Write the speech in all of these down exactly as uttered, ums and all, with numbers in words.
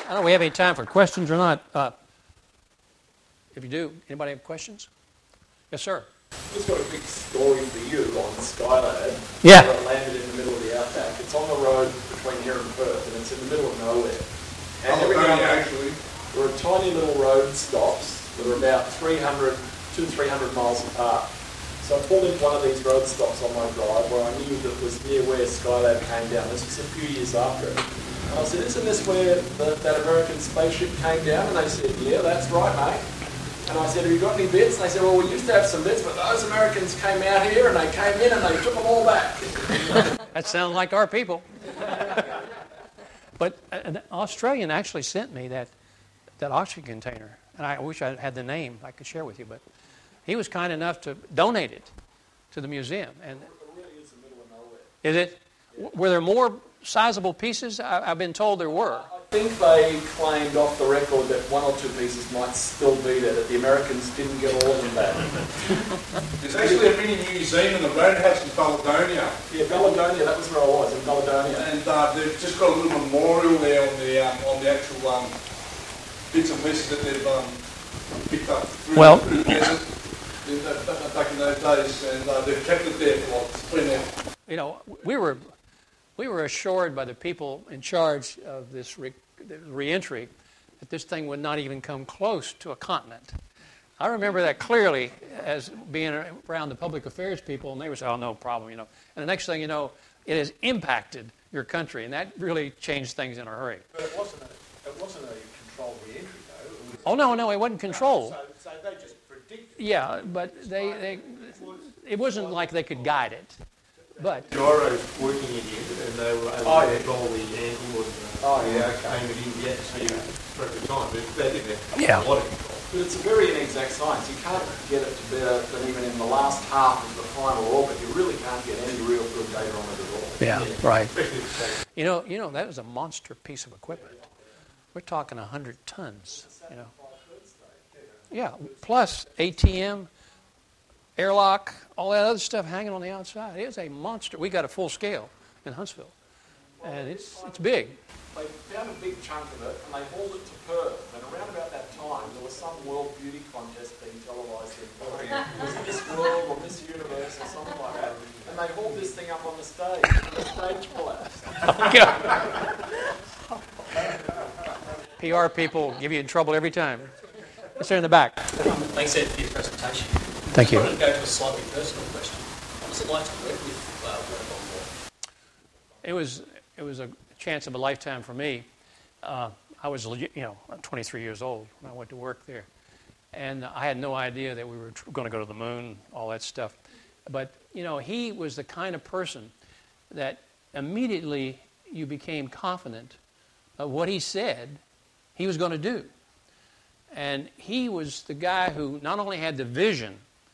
I don't know if we have any time for questions or not. Uh, if you do, anybody have questions? Yes, sir. I've just got a quick story for you on Skylab. Yeah. Where it landed in the middle of the outback. It's on the road between here and Perth, and it's in the middle of nowhere. And oh, every now now and actually. there are tiny little road stops that are about three hundred, two to three hundred miles apart. So I pulled into one of these road stops on my drive where I knew that it was near where Skylab came down. This was a few years after it. And I said, isn't this where the, that American spaceship came down? And they said, yeah, that's right, mate. And I said, have you got any bits? And they said, well, we used to have some bits, but those Americans came out here and they came in and they took them all back. That sounds like our people. But an Australian actually sent me that, that oxygen container. And I wish I had the name I could share with you, but he was kind enough to donate it to the museum. And It really is the middle of nowhere. is it? Yeah. Were there more sizable pieces? I, I've been told there were. I think they claimed off the record that one or two pieces might still be there, that the Americans didn't get all of them back. There's actually a mini museum in the Roadhouse in Baladonia. Yeah, Baladonia, that was where I was, in Baladonia. And uh, they've just got a little memorial there on the um, on the actual um, bits and pieces that they've um, picked up through, well, through the desert in the, back in those days, and uh, they've kept it there for like, it's been there. You know, we were we were assured by the people in charge of this re, re-entry that this thing would not even come close to a continent. I remember that clearly as being around the public affairs people, and they would say, oh, no problem, you know. And the next thing you know, it has impacted your country, and that really changed things in a hurry. But it wasn't a, it wasn't a controlled re-entry, though. It was, oh, no, no, it wasn't controlled. So, so they just predicted. Yeah, but they, they, it wasn't like they could guide it. But gyros working in you, and they were able oh, to yeah. control the angle and oh, yeah, okay. aim it in the atmosphere at the time. But they didn't have yeah. a lot of control. But it's a very inexact science. You can't get it to better than even in the last half of the final orbit. You really can't get any real good data on it at all. Yeah, yeah. Right. Especially the state. You know, you know that was a monster piece of equipment. We're talking a hundred tons. You know. Yeah, plus A T M, airlock, all that other stuff hanging on the outside. It is a monster. We got a full scale in Huntsville, and it's it's big. They found a big chunk of it, and they hauled it to Perth. And around about that time, there was some World Beauty Contest being televised in Perth. Was it Miss World or Miss Universe or something like that? And they hauled this thing up on the stage, and the stage collapsed. P R people give you in trouble every time. Let's stay in the back. Thanks, Ed, for your presentation. Thank you. I wanted to go to a slightly personal question. What was it like to work with uh, Wernher von Braun? It was it was a chance of a lifetime for me. Uh, I was you know twenty-three years old when I went to work there, and I had no idea that we were tr- going to go to the moon, all that stuff. But you know, he was the kind of person that immediately you became confident of what he said he was going to do. And he was the guy who not only had the vision,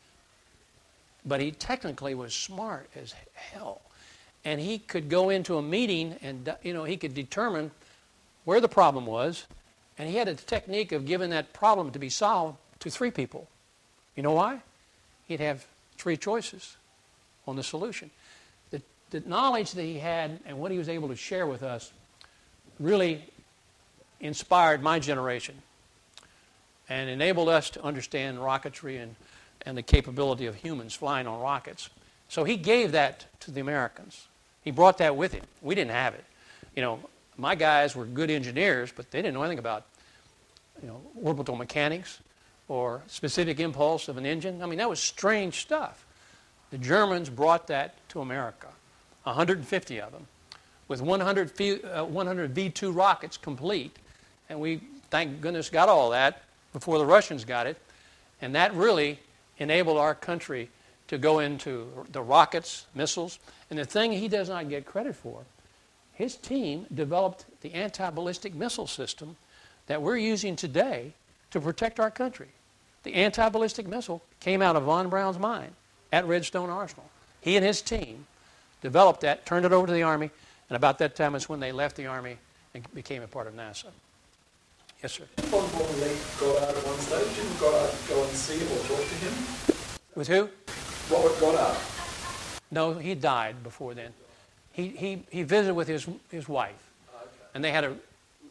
but he technically was smart as hell. And he could go into a meeting and, you know, he could determine where the problem was. And he had a technique of giving that problem to be solved to three people. You know why? He'd have three choices on the solution. The, the knowledge that he had and what he was able to share with us really inspired my generation and enabled us to understand rocketry and, and the capability of humans flying on rockets. So he gave that to the Americans. He brought that with him. We didn't have it. You know, my guys were good engineers, but they didn't know anything about, you know, orbital mechanics or specific impulse of an engine. I mean, that was strange stuff. The Germans brought that to America, one hundred fifty of them, with one hundred, uh, one hundred V two rockets complete. And we, thank goodness, got all that before the Russians got it. And that really enabled our country to go into the rockets, missiles. And the thing he does not get credit for, his team developed the anti-ballistic missile system that we're using today to protect our country. The anti-ballistic missile came out of von Braun's mind at Redstone Arsenal. He and his team developed that, turned it over to the Army, and about that time is when they left the Army and became a part of NASA. Yes, sir. Von Braun left Goddard at one stage. Didn't Goddard go and see him or talk to him? With who? Robert Goddard. No, he died before then. He he, he visited with his his wife, Okay. and they had a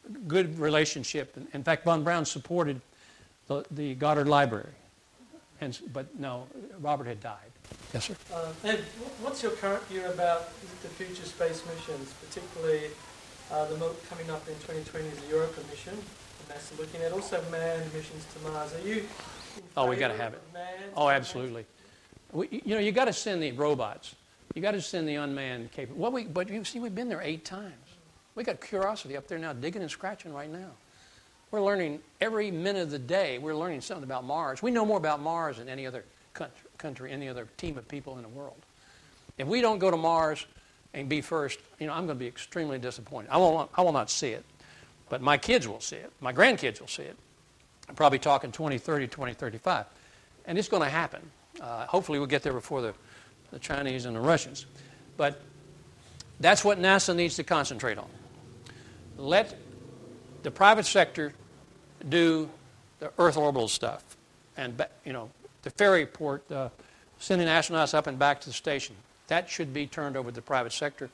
good relationship. In fact, Von Braun supported the, the Goddard Library. And, but no, Robert had died. Yes, sir. Uh, Ed, wh- what's your current view about the future space missions, particularly uh, the mo- coming up in twenty twenty is the Europa mission, and NASA looking at also manned missions to Mars. Are you in Oh, we got to favour have it. of manned Oh, or absolutely. We, you know, you got to send the robots. You got to send the unmanned capable. Well, we, but you see, we've been there eight times. We got Curiosity up there now, digging and scratching right now. We're learning every minute of the day. We're learning something about Mars. We know more about Mars than any other country, country, any other team of people in the world. If we don't go to Mars and be first, you know, I'm going to be extremely disappointed. I will, I will not see it, but my kids will see it. My grandkids will see it. I'm probably talking twenty thirty, twenty thirty-five, and it's going to happen. Uh, hopefully, we'll get there before the, the Chinese and the Russians. But that's what NASA needs to concentrate on. Let the private sector do the Earth orbital stuff, and you know, the ferry port, uh, sending astronauts up and back to the station. That should be turned over to the private sector.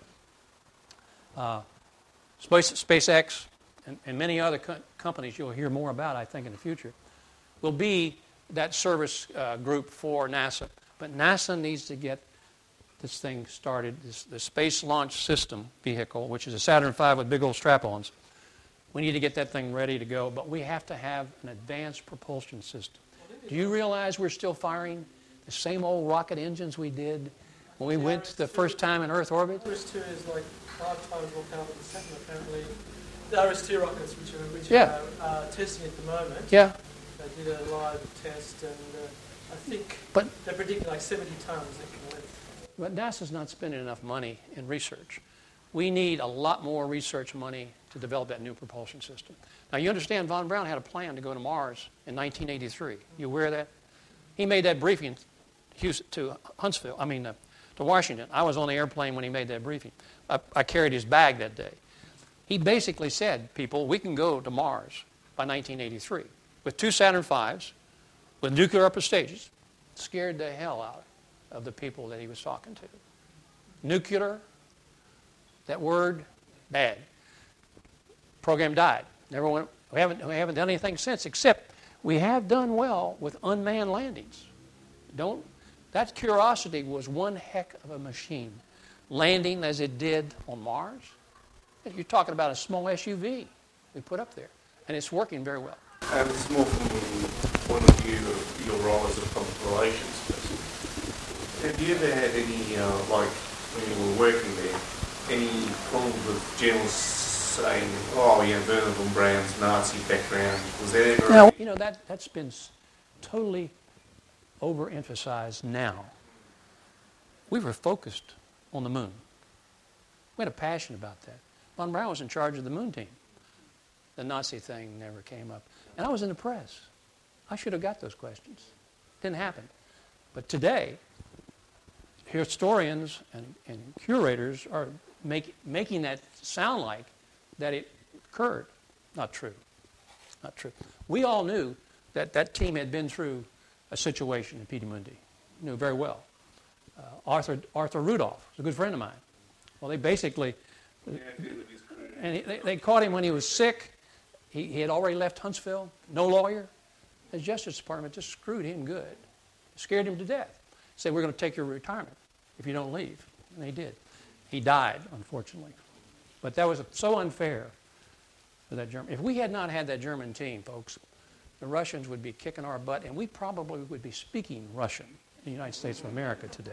Uh, Space, SpaceX and, and many other co- companies you'll hear more about, I think, in the future, will be that service uh, group for NASA. But NASA needs to get this thing started, this, the Space Launch System vehicle, which is a Saturn five with big old strap-ons. We need to get that thing ready to go, but we have to have an advanced propulsion system. Do you realize we're still firing the same old rocket engines we did when we went the first time in Earth orbit? R S two is like five times more powerful than Saturn, apparently. The R S two rockets, which are, which Yeah. are uh, testing at the moment, Yeah, they did a live test, and uh, I think but they're predicting like seventy tons that can lift. But NASA's not spending enough money in research. We need a lot more research money to develop that new propulsion system. Now, you understand Von Braun had a plan to go to Mars in nineteen eighty-three. You aware of that? He made that briefing Houston, to Huntsville, I mean, uh, to Washington. I was on the airplane when he made that briefing. I, I carried his bag that day. He basically said, people, we can go to Mars by nineteen eighty-three with two Saturn fives, with nuclear upper stages. Scared the hell out of the people that he was talking to. Nuclear, that word, bad. Program died. Never went. We haven't. We haven't done anything since, except we have done well with unmanned landings. Don't. That Curiosity was one heck of a machine, landing as it did on Mars. You're talking about a small S U V we put up there, and it's working very well. Um, it's more from the point of view of your role as a public relations person. Have you ever had any, uh, like, when you were working there, any problems with journalists saying, oh, yeah, Wernher von Braun's Nazi background? Was that ever... Now, you know, that, that's been s- totally overemphasized now. We were focused on the moon. We had a passion about that. Von Braun was in charge of the moon team. The Nazi thing never came up. And I was in the press. I should have got those questions. Didn't happen. But today, historians and, and curators are make, making that sound like that it occurred. Not true. Not true. We all knew that that team had been through a situation in Peenemünde. Knew very well. Uh, Arthur Arthur Rudolph was a good friend of mine. Well, they basically, and he, they, they caught him when he was sick. He, he had already left Huntsville. No lawyer. The Justice Department just screwed him good. Scared him to death. Said, we're going to take your retirement if you don't leave. And they did. He died, unfortunately. But that was so unfair for that German. If we had not had that German team, folks, the Russians would be kicking our butt, and we probably would be speaking Russian in the United States of America today.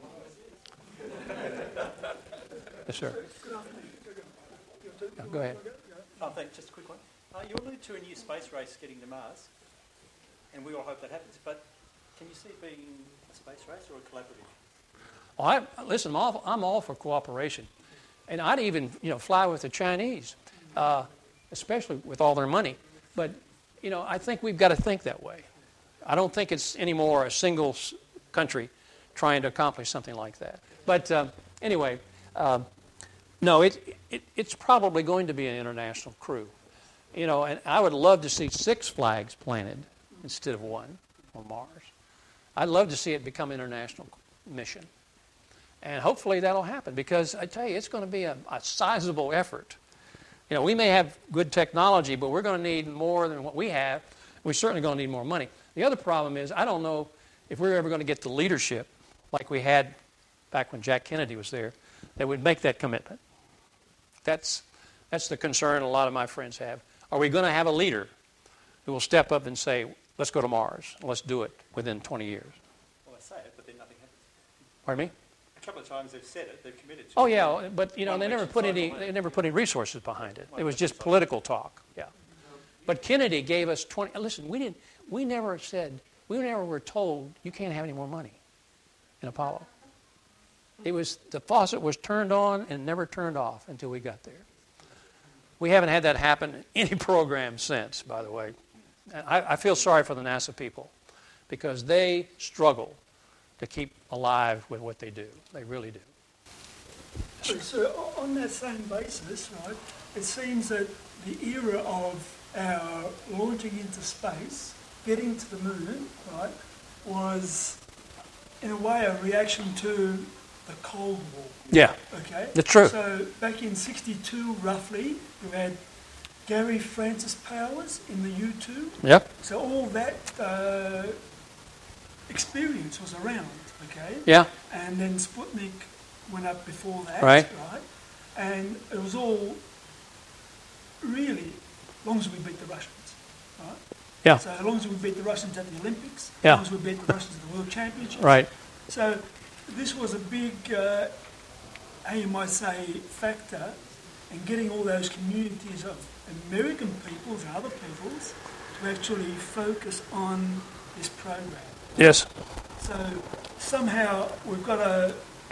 Yes, sir. No, go ahead. Oh, thanks. Just a quick one. Uh, you allude to a new space race getting to Mars, and we all hope that happens. But can you see it being a space race or a collaborative? Well, I, listen, I'm all, I'm all for cooperation. And I'd even, you know, fly with the Chinese, uh, especially with all their money. But, you know, I think we've got to think that way. I don't think it's anymore a single s- country trying to accomplish something like that. But uh, anyway, uh, no, it, it, it's probably going to be an international crew. You know, and I would love to see six flags planted instead of one on Mars. I'd love to see it become an international mission. And hopefully that'll happen, because I tell you, it's going to be a, a sizable effort You know, we may have good technology, but we're going to need more than what we have. We're certainly going to need more money. The other problem is I don't know if we're ever going to get the leadership like we had back when Jack Kennedy was there that would make that commitment. That's, that's the concern a lot of my friends have. Are we going to have a leader who will step up and say, let's go to Mars, let's do it within twenty years? Well, they say it, but then nothing happens. Pardon me? A couple of times they've said it, they've committed to Oh it. yeah, but you know One they never election put cycle, any mate. they never put any resources behind it. One It was election just cycle. political talk. Yeah. But Kennedy gave us twenty. Listen, we didn't. We never said. We never were told you can't have any more money in Apollo. It was the faucet was turned on and never turned off until we got there. We haven't had that happen in any program since, by the way. And I, I feel sorry for the NASA people because they struggle to keep alive with what they do. They really do. So, so on that same basis, right, it seems that the era of our launching into space, getting to the moon, right, was in a way a reaction to the Cold War. Yeah, Okay? that's true. So back in sixty-two, roughly, you had Gary Francis Powers in the U two. Yep. So all that uh, experience was around, okay? Yeah. And then Sputnik went up before that, Right. right? And it was all really, as long as we beat the Russians, right? Yeah. So as long as we beat the Russians at the Olympics, as Yeah. long as we beat the Russians at the World Championships. Right. So this was a big, uh, how you might say, factor in getting all those communities of American peoples and other peoples to actually focus on this program. Yes. So somehow we've got to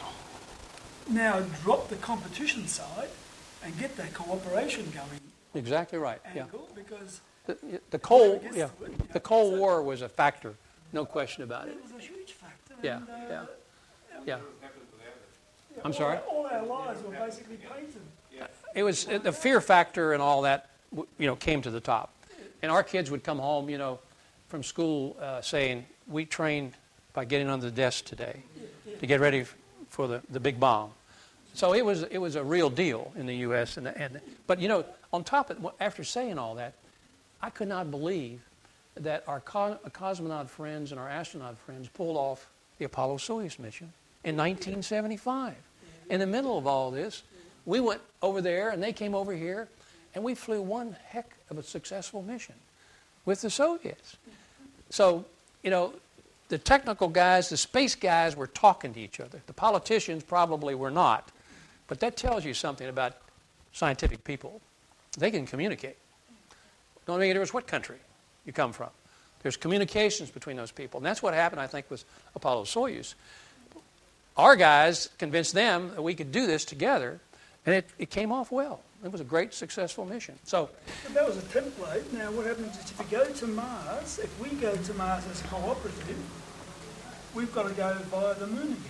now drop the competition side and get that cooperation going Exactly right. Yeah. angle because The, the Cold, Well, I guess yeah, it would, yeah. the Cold War was a factor, no question about it. it was a huge factor. Yeah, and, uh, yeah, yeah. yeah, I'm all sorry? our- All our lives were basically painted. It was the fear factor and all that, w- you know, came to the top. And our kids would come home, you know, from school uh, saying, "We trained by getting under the desk today to get ready f- for the, the big bomb." So it was it was a real deal in the U S and and but you know, on top of after saying all that, I could not believe that our co- cosmonaut friends and our astronaut friends pulled off the Apollo-Soyuz mission in nineteen seventy-five. In the middle of all this, we went over there and they came over here, and we flew one heck of a successful mission with the Soviets. So, you know, the technical guys, the space guys were talking to each other. The politicians probably were not. But that tells you something about scientific people. They can communicate. Don't make a difference what country you come from. There's communications between those people. And that's what happened, I think, with Apollo-Soyuz. Our guys convinced them that we could do this together, and it, it came off well. It was a great, successful mission. So, But that was a template. Now what happens is if you go to Mars, if we go to Mars as cooperative, we've got to go via the moon again.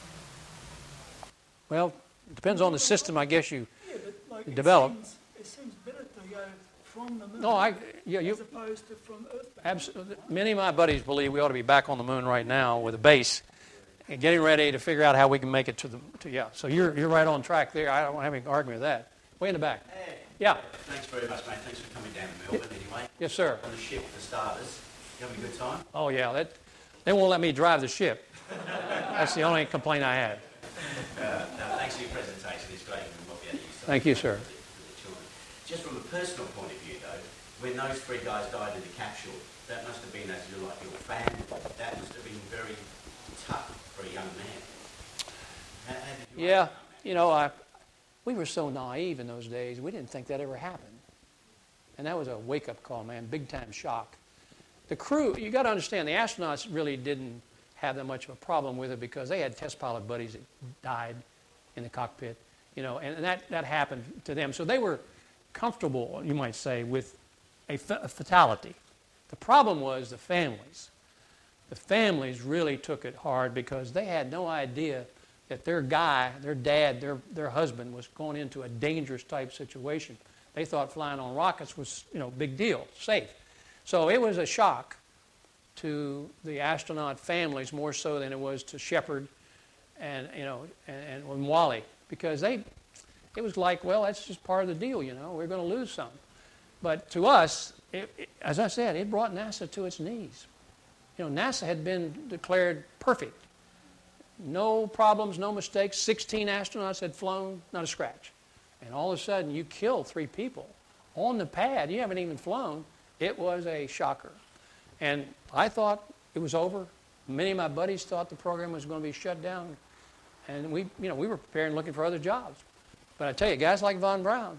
well, it depends on the system, I guess you... Yeah, but like it Develop. seems, it seems better to go from the moon No, I... Yeah, you... as opposed to from Earth. Absolutely. Many of my buddies believe we ought to be back on the moon right now with a base and getting ready to figure out how we can make it to the... To, yeah, so you're, you're right on track there. I don't have any argument with that. Way in the back. Hey. Yeah. Thanks very much, mate. Thanks for coming down to Melbourne anyway. Yes, sir. On the ship for starters. You having a good time? Oh, yeah. That, they won't let me drive the ship. That's the only complaint I had. Uh, no, thanks for your presentation. It's great and we'll be able to use Thank you, sir. for the children. Just from a personal point of view, though, when those three guys died in the capsule, that must have been, as you like, your family. That must have been very tough for a young man. How, how did you Yeah. overcome that? You know, I, we were so naive in those days. We didn't think that ever happened. And that was a wake-up call, man. Big-time shock. The crew, you got to understand, the astronauts really didn't have that much of a problem with it because they had test pilot buddies that died in the cockpit, you know, and, and that, that happened to them. So they were comfortable, you might say, with a, fa- a fatality. The problem was the families. The families really took it hard because they had no idea that their guy, their dad, their, their husband was going into a dangerous type situation. They thought flying on rockets was, you know, big deal, safe. So it was a shock to the astronaut families more so than it was to Shepard and, you know, and, and Wally, because they, it was like, well, that's just part of the deal, you know. We're going to lose some. But to us, it, it, as I said, it brought NASA to its knees. You know, NASA had been declared perfect. No problems, no mistakes. sixteen astronauts had flown, not a scratch. And all of a sudden, you kill three people on the pad. You haven't even flown. It was a shocker. And I thought it was over. Many of my buddies thought the program was going to be shut down. And we, you know, we were preparing, looking for other jobs. But I tell you, guys like Von Braun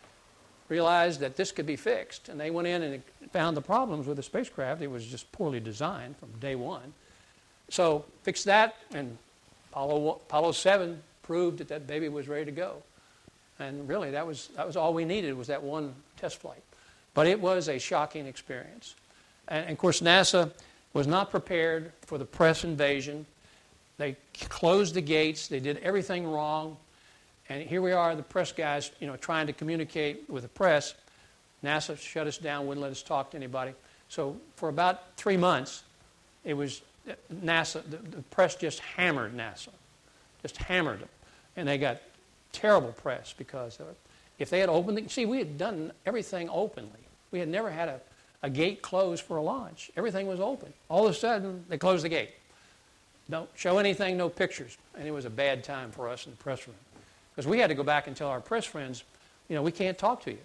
realized that this could be fixed. And they went in and found the problems with the spacecraft. It was just poorly designed from day one. So fixed that, and Apollo, Apollo seven proved that that baby was ready to go. And really, that was, that was all we needed, was that one test flight. But it was a shocking experience. And, and of course, NASA was not prepared for the press invasion. They closed the gates. They did everything wrong. And here we are, the press guys, you know, trying to communicate with the press. NASA shut us down, wouldn't let us talk to anybody. So for about three months, it was NASA, the, the press just hammered NASA, just hammered them. And they got terrible press because of it. If they had opened the, see, we had done everything openly. We had never had a, a gate closed for a launch. Everything was open. All of a sudden, they closed the gate. Don't show anything, no pictures. And it was a bad time for us in the press room. Because we had to go back and tell our press friends, you know, we can't talk to you.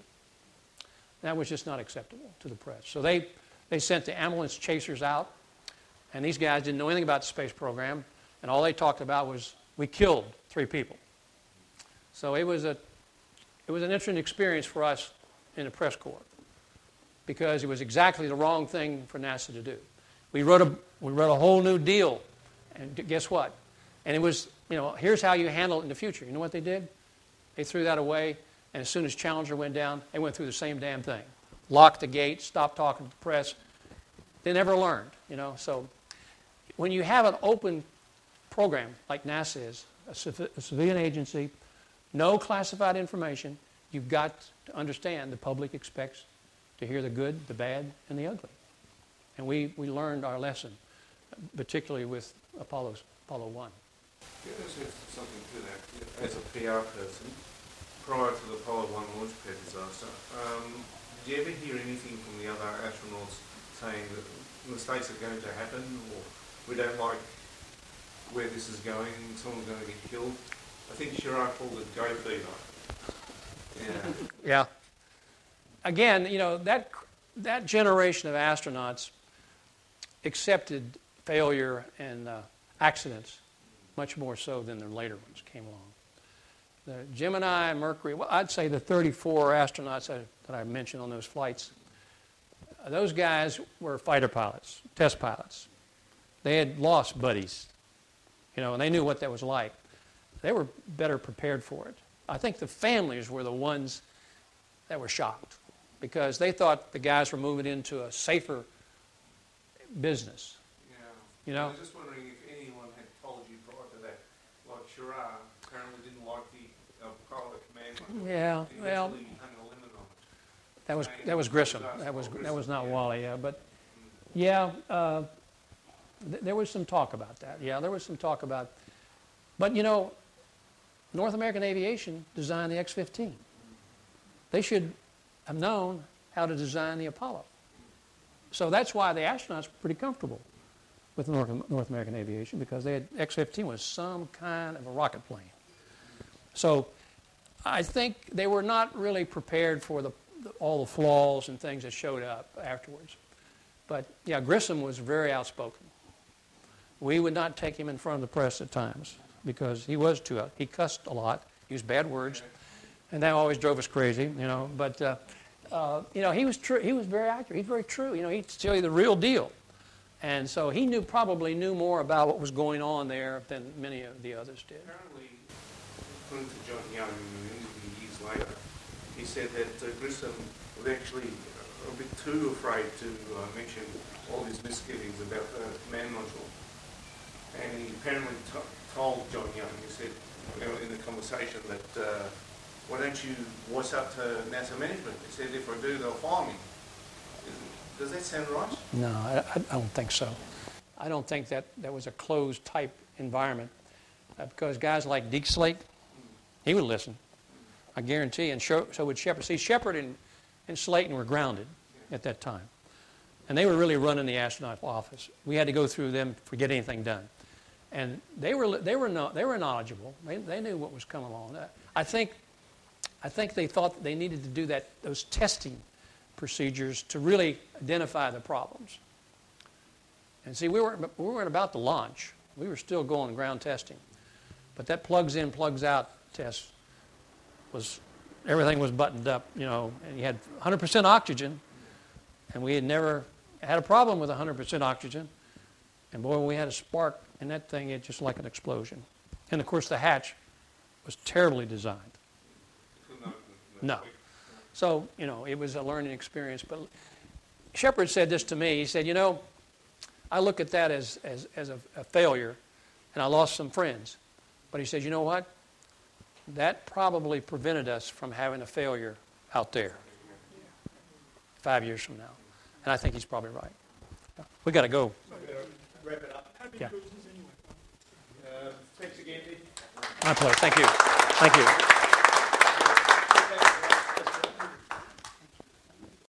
That was just not acceptable to the press. So they, they sent the ambulance chasers out. And these guys didn't know anything about the space program. And all they talked about was, we killed three people. So it was a, it was an interesting experience for us in the press corps, because it was exactly the wrong thing for NASA to do. We wrote a, we wrote a whole new deal, and guess what? And it was, you know, here's how you handle it in the future. You know what they did? They threw that away, and as soon as Challenger went down, they went through the same damn thing. Locked the gate, stopped talking to the press. They never learned, you know. So when you have an open program like NASA is, a, civ- a civilian agency, no classified information, you've got to understand the public expects to hear the good, the bad, and the ugly. And we, we learned our lesson, particularly with Apollo, Apollo one. Yeah, there's something to that. As a P R person, prior to the Apollo one launch pad disaster, um, did you ever hear anything from the other astronauts saying that mistakes are going to happen, or we don't like where this is going, someone's going to get killed? I think Chirac called it go fever. Yeah. Yeah. Again, you know, that that generation of astronauts accepted failure and uh, accidents much more so than the later ones came along. The Gemini, Mercury, well, I'd say the thirty-four astronauts that, that I mentioned on those flights, uh, those guys were fighter pilots, test pilots. They had lost buddies, you know, and they knew what that was like. They were better prepared for it. I think the families were the ones that were shocked, because they thought the guys were moving into a safer business. Yeah. You know? I was just wondering if anyone had told you prior to that, like Chirac apparently didn't like the uh, Apollo command module. Yeah, He well, actually hung a limit on it. that was Saying that was it Grissom. us That was or that was Grissom, not yeah. Wally. Yeah, but yeah, uh, th- there was some talk about that. Yeah, there was some talk about, but you know, North American Aviation designed the X fifteen. They should have known how to design the Apollo. So that's why the astronauts were pretty comfortable with North, North American Aviation, because they had X fifteen was some kind of a rocket plane. So I think they were not really prepared for the, the, all the flaws and things that showed up afterwards. But yeah, Grissom was very outspoken. We would not take him in front of the press at times, because he was too, he cussed a lot, used bad words, and that always drove us crazy, you know. But, uh, uh, you know, he was true, he was very accurate, he's very true, you know, he'd tell you the real deal. And so he knew, probably knew more about what was going on there than many of the others did. Apparently, according to John Young, in an interview years later, he said that uh, Grissom was actually a bit too afraid to uh, mention all his misgivings about the command module. And he apparently t- told John Young, he said, you know, in the conversation that, uh, why don't you voice up to NASA management? He said, if I do, they'll fire me. Does that sound right? No, I, I don't think so. I don't think that that was a closed type environment, uh, because guys like Deke Slate, he would listen. I guarantee. And so, so would Shepherd. See, Shepherd and, and Slayton were grounded at that time. And they were really running the astronaut office. We had to go through them to get anything done. And they were they were no, they were knowledgeable. They, they knew what was coming along. I think I think they thought they needed to do that those testing procedures to really identify the problems. And see, we weren't we weren't about to launch. We were still going ground testing. But that plugs in, plugs out test was everything was buttoned up, you know, and you had one hundred percent oxygen, and we had never had a problem with one hundred percent oxygen. And boy, when we had a spark in that thing, it just like an explosion. And of course, the hatch was terribly designed. No. So, you know, it was a learning experience. But Shepherd said this to me. He said, you know, I look at that as, as, as a, a failure, and I lost some friends. But he said, you know what? That probably prevented us from having a failure out there five years from now. And I think he's probably right. We got to go. Wrap it up. Yeah. Uh, thanks again, Ed. My pleasure. Thank you. Thank you.